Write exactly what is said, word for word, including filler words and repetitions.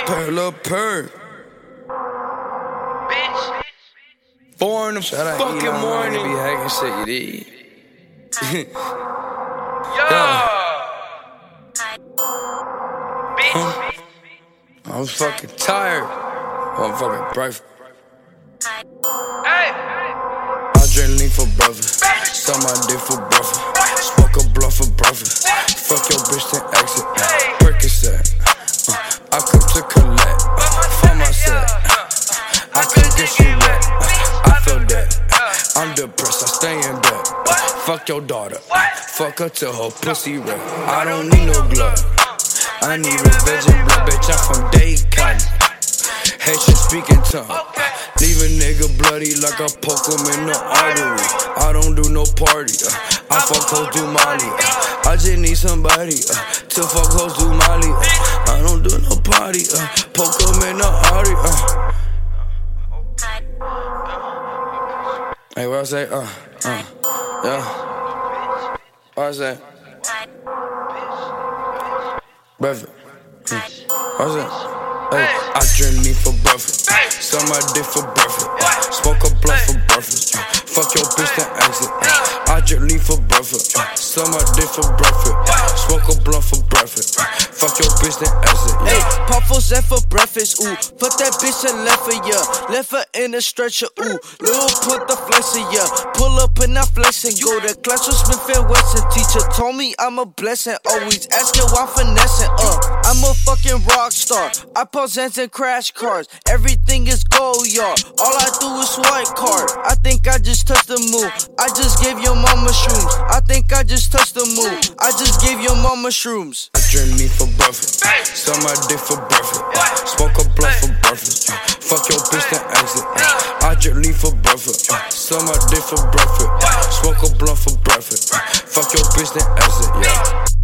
purr, little purr. Bitch. Four in the fucking morning. Be hacking shit, you dig? Yeah. Bitch. Huh? I'm fucking tired. I'm fucking breakfast. Hey. I drink lean for breakfast. Suck my dick for breakfast. Smoke a blunt for breakfast. Fuck your bitch, then exit. Percocet. Uh, I come to collect. Find myself. I come get you wet. I feel that. I'm depressed, I stay in bed. Fuck your daughter. Fuck her till her pussy red. I don't need no glove. I need revenge and blood, bitch. I'm from Daycon. Haitian speaking tongue. Leave a nigga bloody like I poke him in the artery. I don't do no party. Uh, I fuck hoes do Molly. Uh, I just need somebody uh, to fuck hoes do Molly. Uh, I don't do no party. Uh, poke him in the artery. Uh. Hey, what I say? Uh, uh, yeah. What I say? Breakfast. Hmm. What I say? Hey, I drink me for breakfast. Suck my dick for breakfast. Smoke a blunt for breakfast. Fuck your bitch, then exit. I drink lean for breakfast. Suck my dick for breakfast. Smoke a blunt for breakfast. Fuck your bitch, then exit. Hey, pop for Zen for breakfast. Ooh, fuck that bitch and left her, yeah. Left her in a stretcher. Ooh, Lil put the flexer, yeah. Pull up and I flex and go to class with Smith and Wesson. Teacher told me I'm a blessing. Always asking why finessing. Uh, I'm a fucking rock star. I pause ends and crash cars. Everything is gold, y'all. All I do is swipe card. I think I just touched the moon. I just gave your mama shrooms. I think I just touched the moon. I just gave your mama shrooms. I drink me for breakfast. Suck my dick for breakfast. Smoke a blunt for breakfast. Fuck your bitch, then exit. I drink lean for breakfast. Suck my dick for breakfast. Smoke a blunt for breakfast. Fuck your bitch, then exit. Yeah.